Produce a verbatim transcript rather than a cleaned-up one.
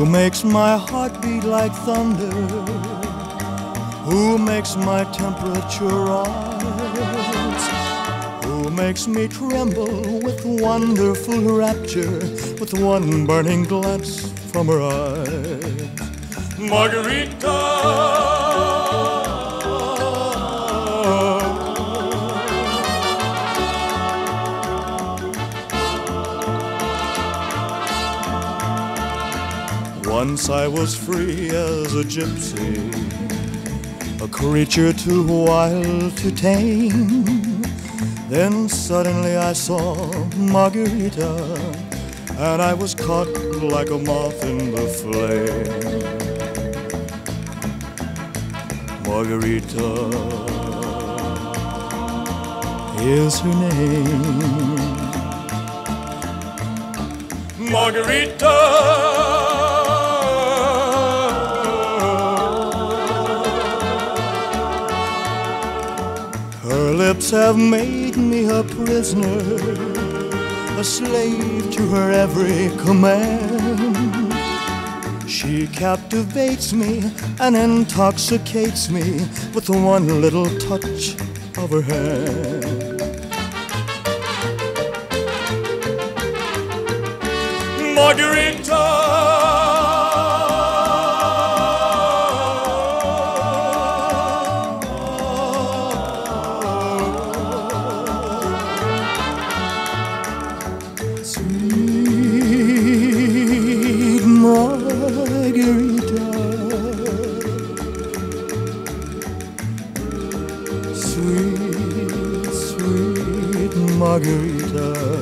Who makes my heart beat like thunder? Who makes my temperature rise? Who makes me tremble with wonderful rapture, with one burning glance from her eyes? Margarita. Once I was free as a gypsy, a creature too wild to tame. Then suddenly I saw Margarita, and I was caught like a moth in the flame. Margarita is her name. Margarita. Her lips have made me a prisoner, a slave to her every command. She captivates me and intoxicates me with one little touch of her hand. Margarita. Sweet Margarita, sweet, sweet Margarita.